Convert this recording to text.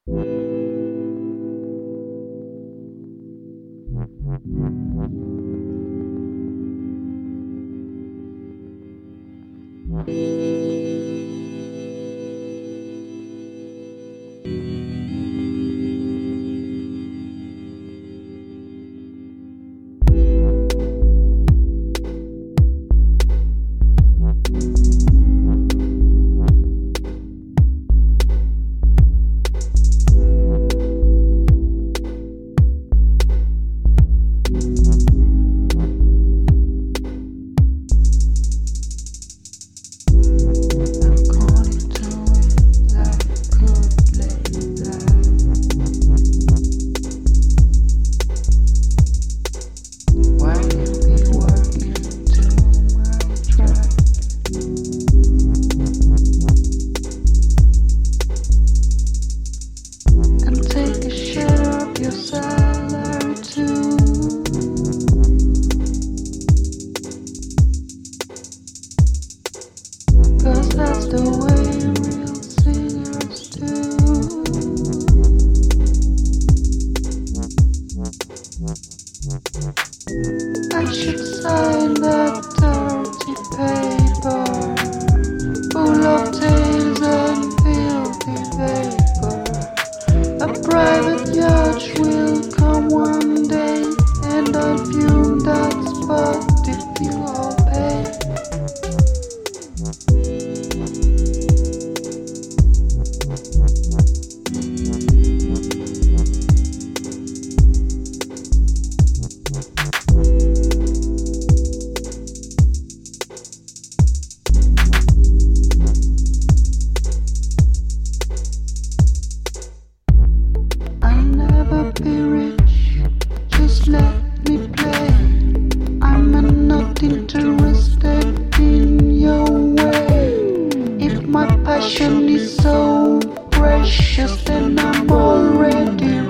That's the way real singers do. I should sign that dirty paper, full of tales and filthy vapor. A private yacht will come one day, and I'll fume that spot if you all pay. I'll never be rich, just let me play. I'm not interested in your way. If my passion is so precious, then I'm already